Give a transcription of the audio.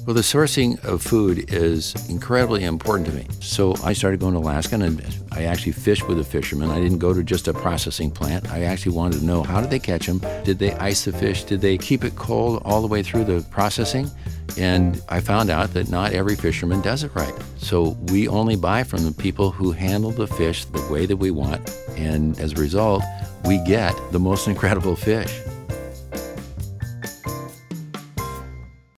Well, the sourcing of food is incredibly important to me. So I started going to Alaska, and I actually fished with a fisherman. I didn't go to just a processing plant. I actually wanted to know, how did they catch them? Did they ice the fish? Did they keep it cold all the way through the processing? And I found out that not every fisherman does it right. So we only buy from the people who handle the fish the way that we want. And as a result, we get the most incredible fish.